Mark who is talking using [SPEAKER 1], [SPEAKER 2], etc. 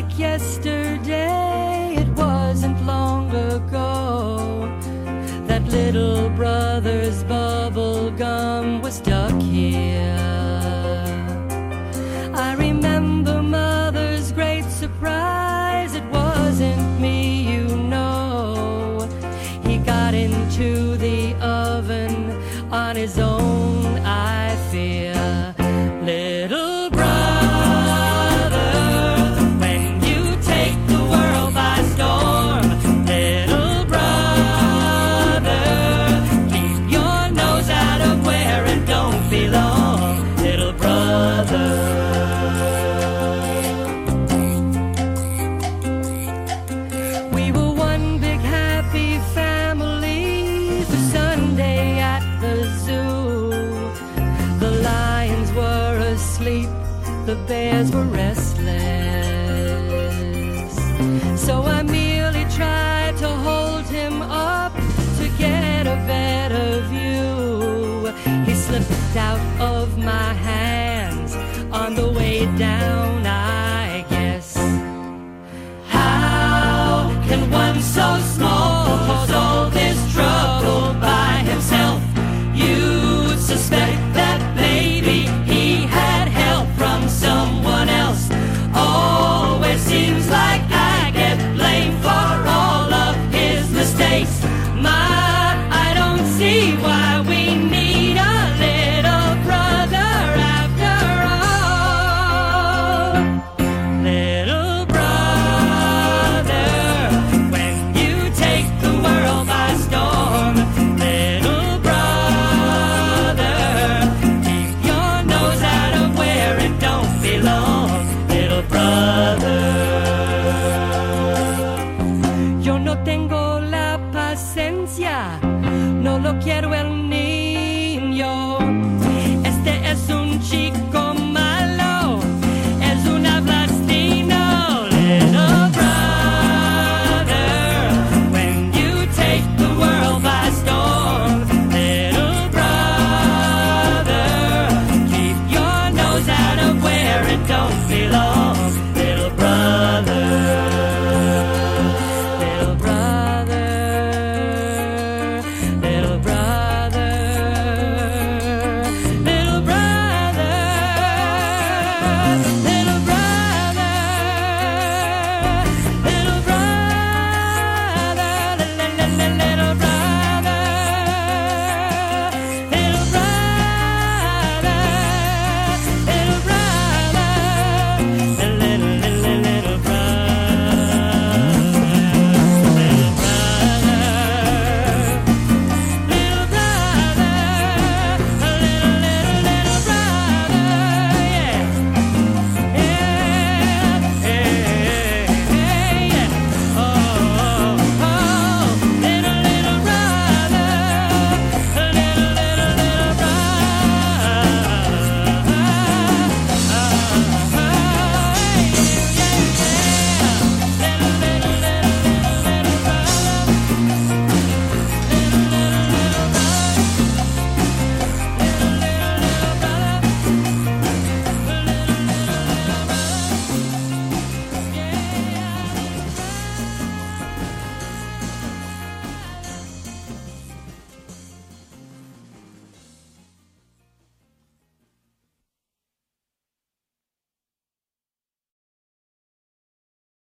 [SPEAKER 1] like yesterday. It wasn't long ago that little brother's bubble gum was stuck here. I remember mother's great surprise. It wasn't me, you know. He got into the oven on his own, I fear. Little brother, when you take the world by storm, little brother, keep your nose out of where it don't belong, little brother. We were one big happy family for Sunday at the zoo. The lions were asleep, the bears were restless. So I merely tried to hold him up to get a better view. He slipped out of my hands on the way down, I guess. How can one so small cause all this trouble by himself? You'd suspect that maybe he had help from someone else. Always seems like I get blamed for all of his mistakes. I don't see why we need a little brother after all. Little brother, when you take the world by storm, little brother, keep your nose out of where it don't belong, little brother. Yo no tengo la paciencia, no lo quiero el